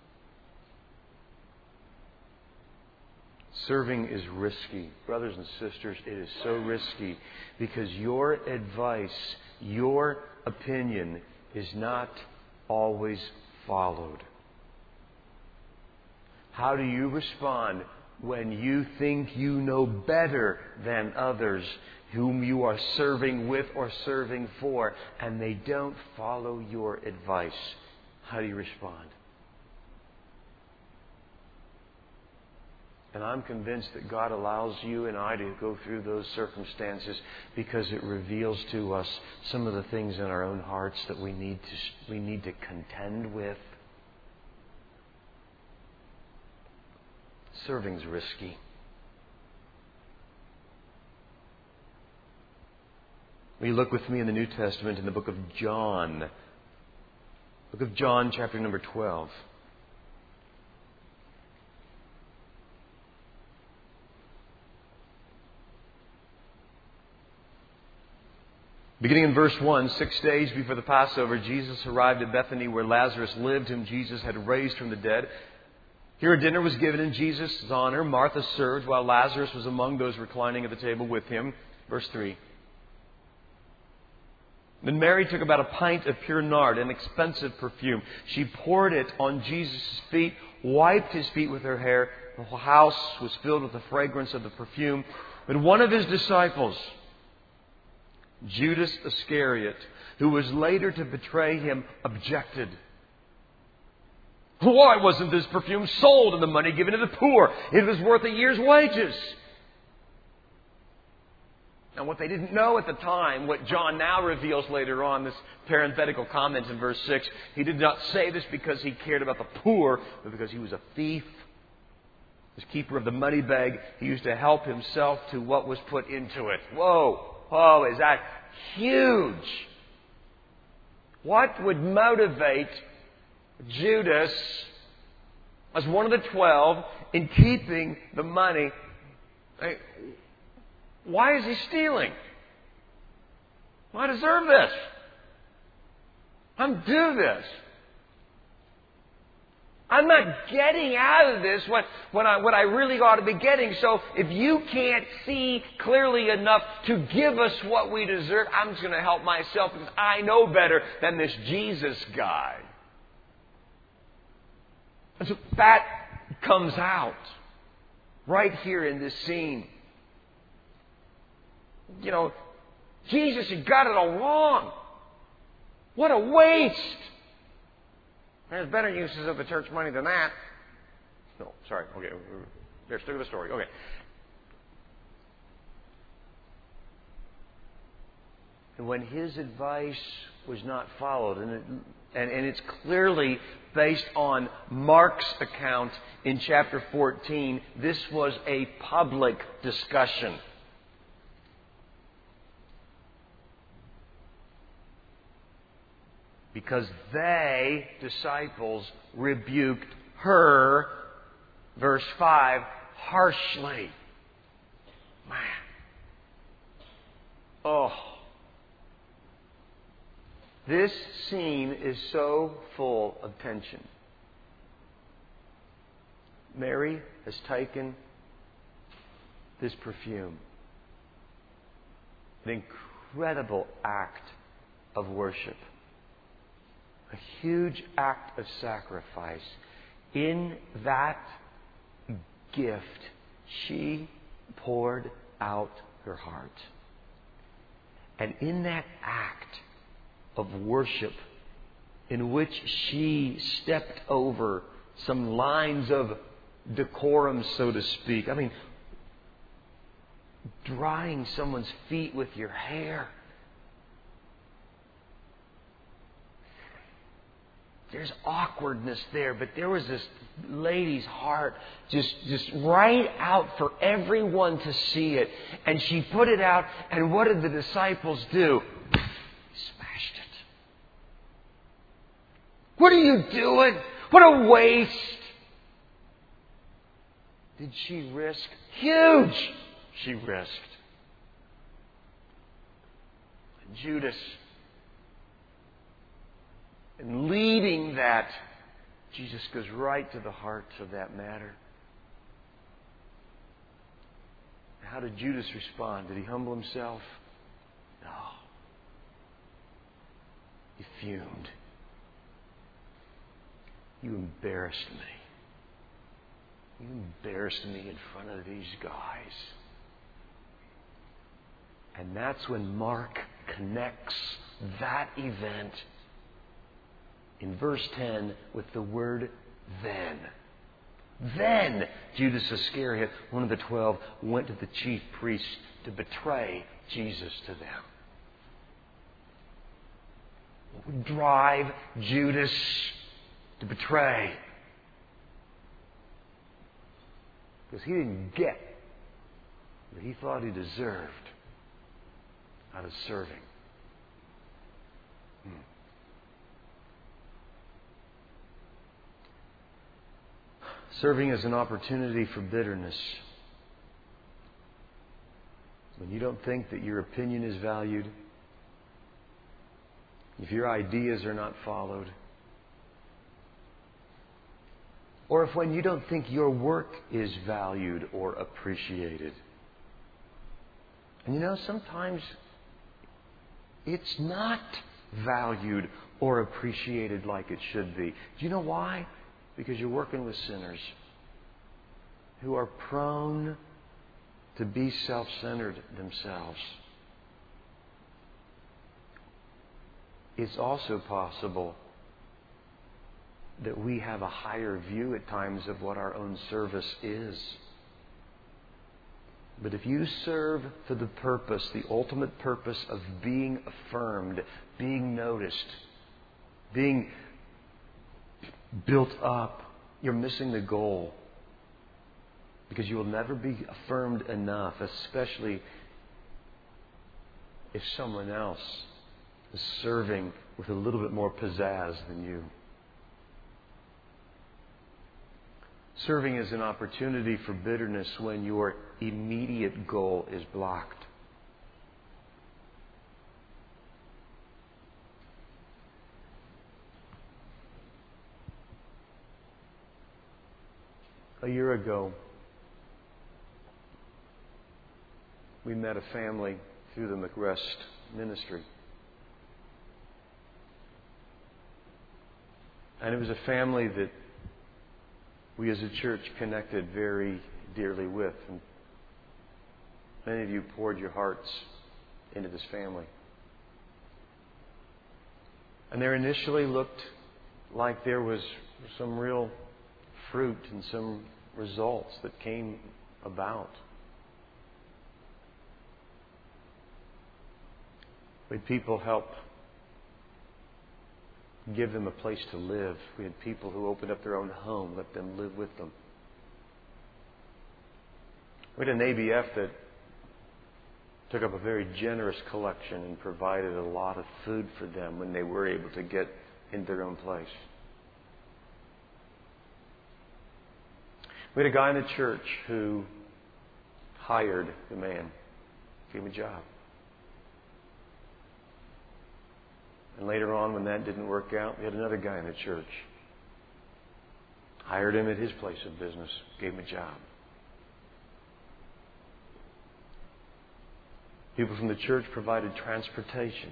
Serving is risky. Brothers and sisters, it is so risky because your advice, your opinion is not always followed. How do you respond when you think you know better than others whom you are serving with or serving for, and they don't follow your advice? How do you respond? And I'm convinced that God allows you and I to go through those circumstances because it reveals to us some of the things in our own hearts that we need to we need to contend with. Serving's risky. Will you look with me in the New Testament in the book of John? Book of John, chapter number twelve. Beginning in verse one, six days before the Passover, Jesus arrived at Bethany where Lazarus lived, whom Jesus had raised from the dead. Here a dinner was given in Jesus' honor. Martha served while Lazarus was among those reclining at the table with him. Verse three. Then Mary took about a pint of pure nard, an expensive perfume. She poured it on Jesus' feet, wiped his feet with her hair. The whole house was filled with the fragrance of the perfume. But one of his disciples, Judas Iscariot, who was later to betray him, objected. Why wasn't this perfume sold and the money given to the poor? It was worth a year's wages. Now, what they didn't know at the time, what John now reveals later on, this parenthetical comment in verse six, he did not say this because he cared about the poor, but because he was a thief. As keeper of the money bag, he used to help himself to what was put into it. Whoa! Oh, is that huge? What would motivate Judas as one of the twelve in keeping the money? Why is he stealing? I deserve this. I'm due this. I'm not getting out of this what, what, I, what I really ought to be getting. So if you can't see clearly enough to give us what we deserve, I'm just going to help myself because I know better than this Jesus guy. And so that comes out right here in this scene. You know, Jesus, you got it all wrong. What a waste. There's better uses of the church money than that. No, sorry. Okay. There, stick with the story. Okay. And when his advice was not followed, and, it, and, and it's clearly based on Mark's account in chapter fourteen, this was a public discussion. Because they, disciples, rebuked her, verse five, harshly. Man. Oh. This scene is so full of tension. Mary has taken this perfume, an incredible act of worship. A huge act of sacrifice. In that gift, she poured out her heart. And in that act of worship, in which she stepped over some lines of decorum, so to speak. I mean, drying someone's feet with your hair. There's awkwardness there, but there was this lady's heart just, just right out for everyone to see it. And she put it out, and what did the disciples do? Smashed it. What are you doing? What a waste. Did she risk? Huge! She risked. Judas, and leading that, Jesus goes right to the heart of that matter. How did Judas respond? Did he humble himself? No. He fumed. You embarrassed me. You embarrassed me in front of these guys. And that's when Mark connects that event in verse ten with the word then. Then Judas Iscariot, one of the twelve, went to the chief priests to betray Jesus to them. What would drive Judas to betray? Because he didn't get what he thought he deserved out of serving. Hmm. Serving is an opportunity for bitterness. When you don't think that your opinion is valued, if your ideas are not followed, or if when you don't think your work is valued or appreciated. And you know, sometimes it's not valued or appreciated like it should be. Do you know why? Because you're working with sinners who are prone to be self-centered themselves. It's also possible that we have a higher view at times of what our own service is. But if you serve for the purpose, the ultimate purpose of being affirmed, being noticed, being built up, you're missing the goal. Because you will never be affirmed enough, especially if someone else is serving with a little bit more pizzazz than you. Serving is an opportunity for bitterness when your immediate goal is blocked. A year ago, we met a family through the McRest ministry. And it was a family that we as a church connected very dearly with. And many of you poured your hearts into this family. And there initially looked like there was some real fruit and some results that came about. We had people help give them a place to live. We had people who opened up their own home, let them live with them. We had an A B F that took up a very generous collection and provided a lot of food for them when they were able to get in their own place. We had a guy in the church who hired the man, gave him a job. And later on, when that didn't work out, we had another guy in the church. Hired him at his place of business, gave him a job. People from the church provided transportation,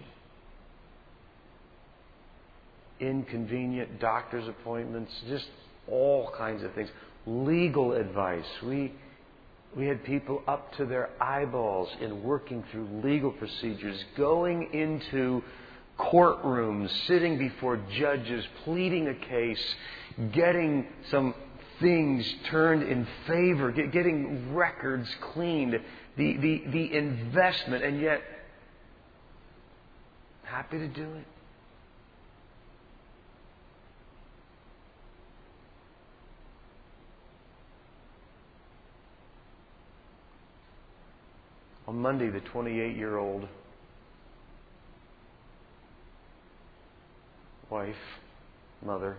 inconvenient doctor's appointments, just all kinds of things. Legal advice. We we had people up to their eyeballs in working through legal procedures, going into courtrooms, sitting before judges, pleading a case, getting some things turned in favor, get, getting records cleaned, the, the, the investment, and yet happy to do it. On Monday, the twenty-eight-year-old wife, mother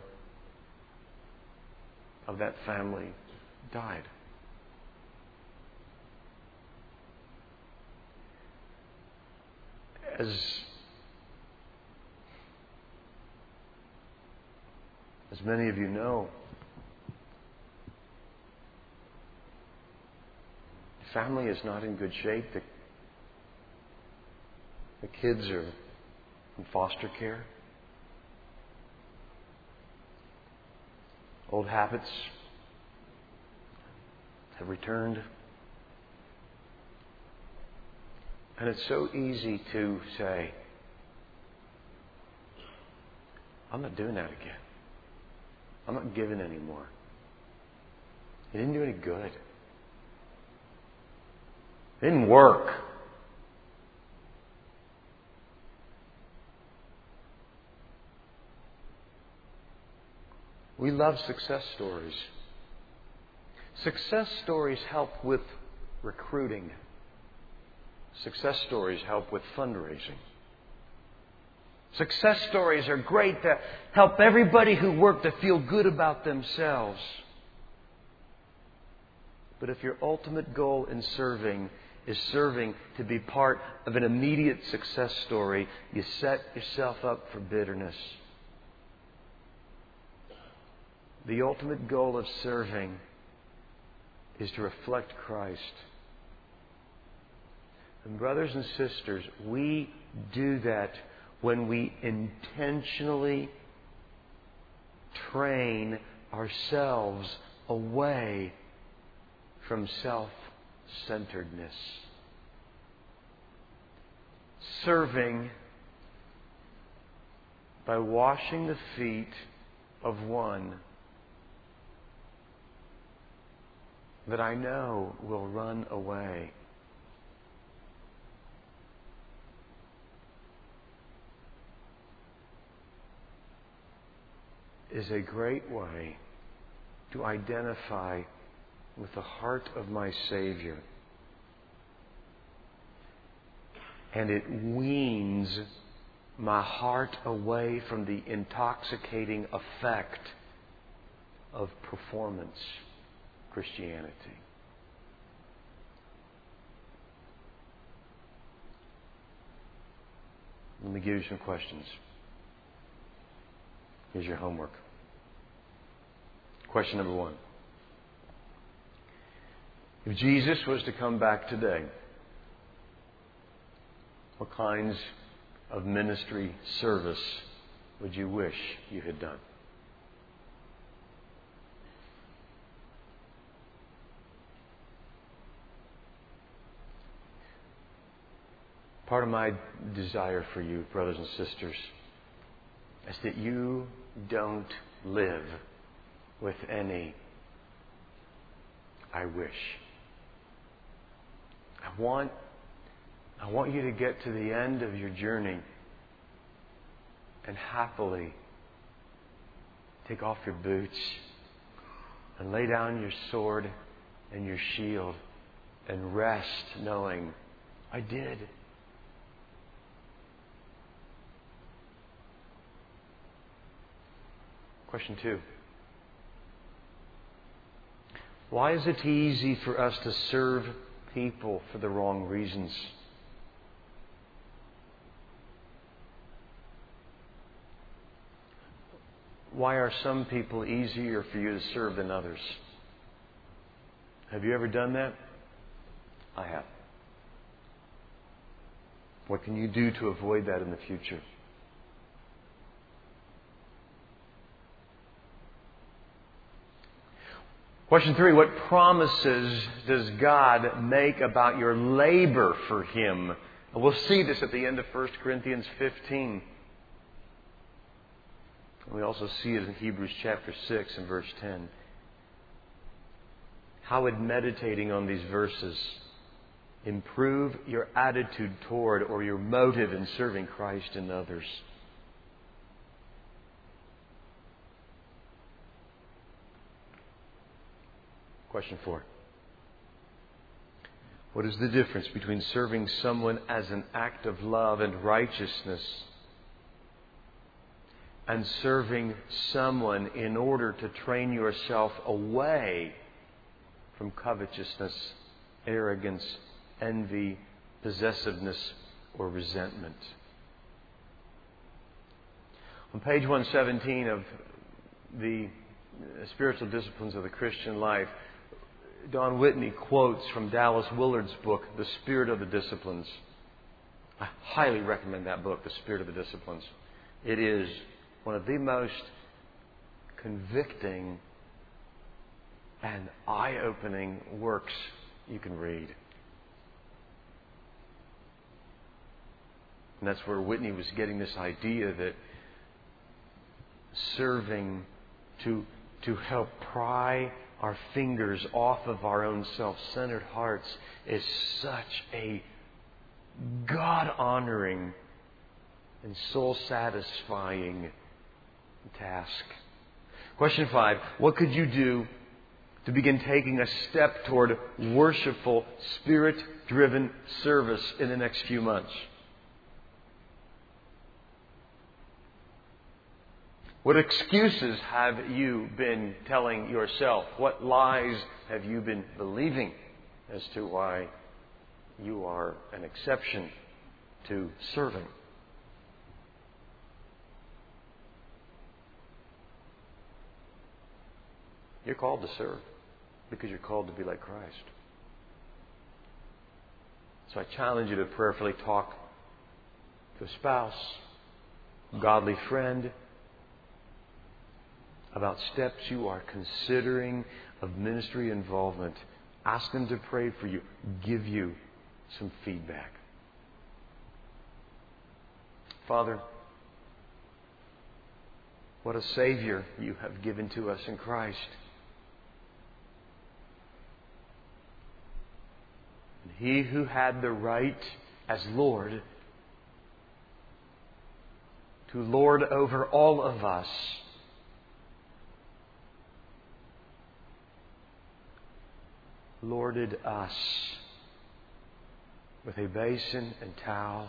of that family died. As as many of you know, the family is not in good shape. The, the kids are in foster care. Old habits have returned. And it's so easy to say, I'm not doing that again. I'm not giving anymore. It didn't do any good. It didn't work. We love success stories. Success stories help with recruiting. Success stories help with fundraising. Success stories are great to help everybody who work to feel good about themselves. But if your ultimate goal in serving is serving to be part of an immediate success story, you set yourself up for bitterness. The ultimate goal of serving is to reflect Christ. And brothers and sisters, we do that when we intentionally train ourselves away from self-centeredness. Serving by washing the feet of one that I know will run away. Is a great way to identify with the heart of my Savior. And it weans my heart away from the intoxicating effect of performance Christianity. Let me give you some questions. Here's your homework. Question number one. If Jesus was to come back today, what kinds of ministry service would you wish you had done? Part of my desire for you, brothers and sisters, is that you don't live with any I wish. I want, I want you to get to the end of your journey and happily take off your boots and lay down your sword and your shield and rest knowing, I did. Question two. Why is it easy for us to serve people for the wrong reasons? Why are some people easier for you to serve than others? Have you ever done that? I have. What can you do to avoid that in the future? Question three, what promises does God make about your labor for Him? And we'll see this at the end of First Corinthians fifteen. We also see it in Hebrews chapter six and verse ten. How would meditating on these verses improve your attitude toward or your motive in serving Christ and others? Question four. What is the difference between serving someone as an act of love and righteousness and serving someone in order to train yourself away from covetousness, arrogance, envy, possessiveness, or resentment? On page one seventeen of the Spiritual Disciplines of the Christian Life, Don Whitney quotes from Dallas Willard's book, The Spirit of the Disciplines. I highly recommend that book, The Spirit of the Disciplines. It is one of the most convicting and eye-opening works you can read. And that's where Whitney was getting this idea that serving to, to help pry our fingers off of our own self-centered hearts is such a God-honoring and soul-satisfying task. Question five. What could you do to begin taking a step toward worshipful, Spirit-driven service in the next few months? What excuses have you been telling yourself? What lies have you been believing as to why you are an exception to serving? You're called to serve because you're called to be like Christ. So I challenge you to prayerfully talk to a spouse, a godly friend, about steps you are considering of ministry involvement. Ask them to pray for you. Give you some feedback. Father, what a Savior you have given to us in Christ. And He who had the right as Lord to lord over all of us lorded us with a basin and towel,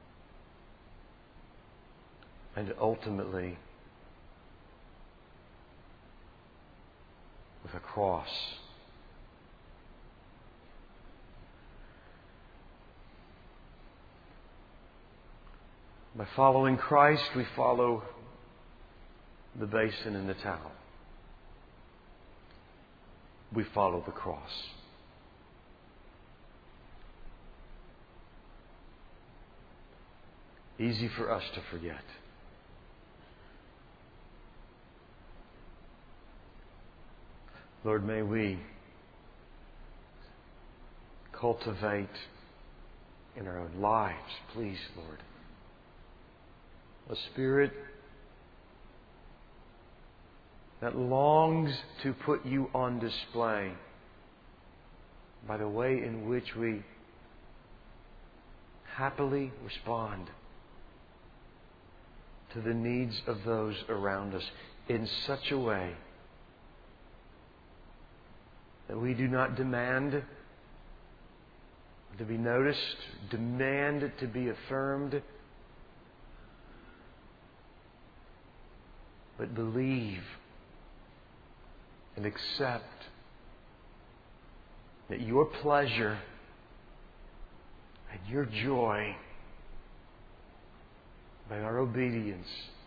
and ultimately with a cross. By following Christ, we follow the basin and the towel. We follow the cross. Easy for us to forget. Lord, may we cultivate in our own lives, please, Lord, a spirit that longs to put You on display by the way in which we happily respond to the needs of those around us in such a way that we do not demand to be noticed, demand to be affirmed, but believe and accept that Your pleasure and Your joy by our obedience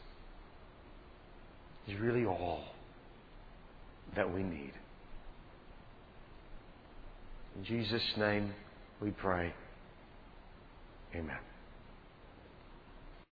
is really all that we need. In Jesus' name we pray. Amen.